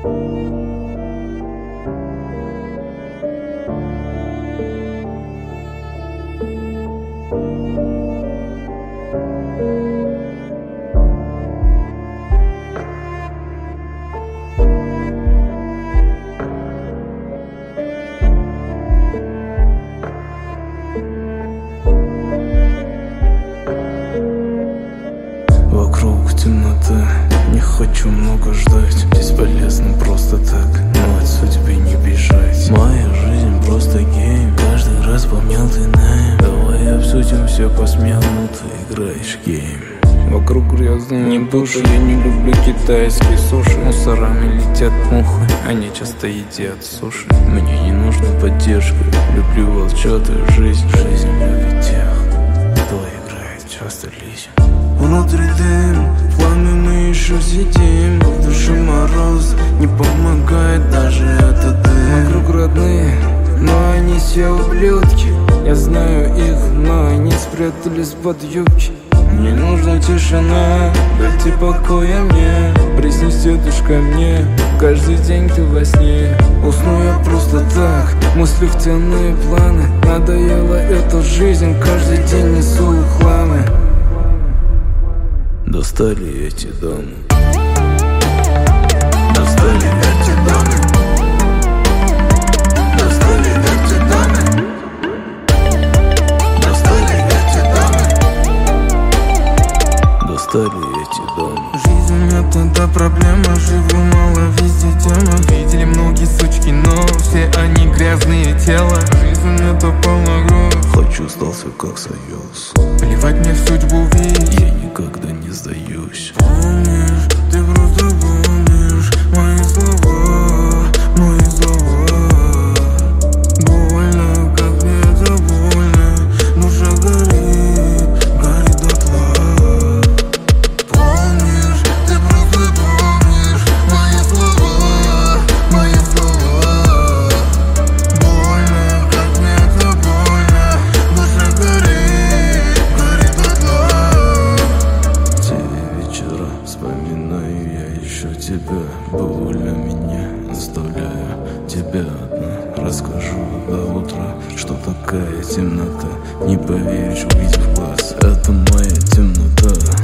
Вокруг темнота, не хочу много ждать. Бесполезно просто так, но от судьбы не бежать. Моя жизнь просто гейм, каждый раз помнил ты найм. Давай обсудим все посмел, но ты играешь гейм. Вокруг грязные души, я не люблю китайские суши. Мусорами летят мухи, они часто едят суши. Мне не нужна поддержка, люблю волчатую жизнь. Жизнь любит тех, кто играет часто лись. Внутри дым, в пламя мы еще сидим, но в душе мороз, не помогает даже этот дым. Вокруг родные, но они все ублюдки. Я знаю их, но они спрятались под юбки. Мне нужна тишина, дайте покоя мне. Приснись, тетушка, мне каждый день ты во сне. Усну я просто так, в мыслях темные планы. Надоела эта жизнь, каждый день несу хламы. Достали эти дамы. Достали эти дамы. Достали эти дамы. Достали эти дамы. Достали эти дамы. Жизнь это проблема, живу мало, везде тема. Видели многие сучки, но все они грязные тела. Жизнь это полная кровь. Хочу сдался как союз. Плевать мне в судьбу ведь я никогда не сдаюсь. Помнишь, ты просто помнишь мои слова, мои слова. Больно, как мне это больно. Душа горит, горит дотла. Помнишь, ты просто помнишь мои слова, мои слова. Больно, как мне это больно. Душа горит, горит дотла. Те вечера вспоминаю я еще тебя. Боля меня оставляю тебя одна. Расскажу до утра, что такая темнота. Не поверишь, увидев глаз, это моя темнота.